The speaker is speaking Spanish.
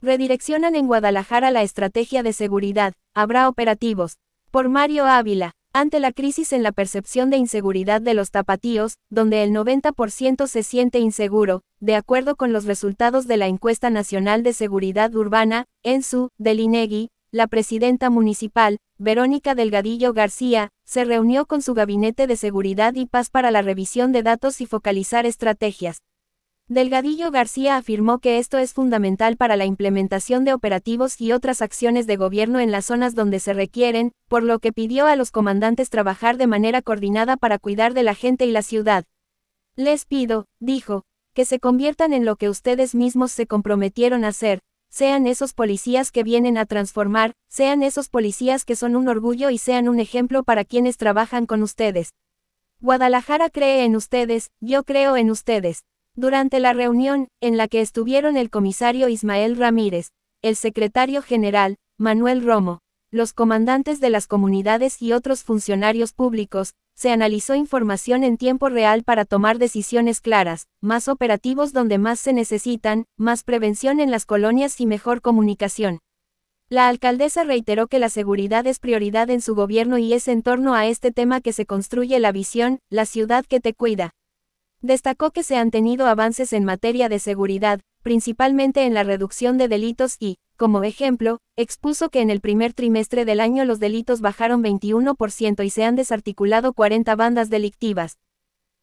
Redireccionan en Guadalajara la estrategia de seguridad, habrá operativos. Por Mario Ávila. Ante la crisis en la percepción de inseguridad de los tapatíos, donde el 90% se siente inseguro, de acuerdo con los resultados de la Encuesta Nacional de Seguridad Urbana, ENSU, del INEGI, la presidenta municipal, Verónica Delgadillo García, se reunió con su Gabinete de Seguridad y Paz para la revisión de datos y focalizar estrategias. Delgadillo García afirmó que esto es fundamental para la implementación de operativos y otras acciones de gobierno en las zonas donde se requieren, por lo que pidió a los comandantes trabajar de manera coordinada para cuidar de la gente y la ciudad. Les pido, dijo, que se conviertan en lo que ustedes mismos se comprometieron a hacer, sean esos policías que vienen a transformar, sean esos policías que son un orgullo y sean un ejemplo para quienes trabajan con ustedes. Guadalajara cree en ustedes, yo creo en ustedes. Durante la reunión, en la que estuvieron el comisario Ismael Ramírez, el secretario general, Manuel Romo, los comandantes de las comunidades y otros funcionarios públicos, se analizó información en tiempo real para tomar decisiones claras, más operativos donde más se necesitan, más prevención en las colonias y mejor comunicación. La alcaldesa reiteró que la seguridad es prioridad en su gobierno y es en torno a este tema que se construye la visión, la ciudad que te cuida. Destacó que se han tenido avances en materia de seguridad, principalmente en la reducción de delitos y, como ejemplo, expuso que en el primer trimestre del año los delitos bajaron 21% y se han desarticulado 40 bandas delictivas.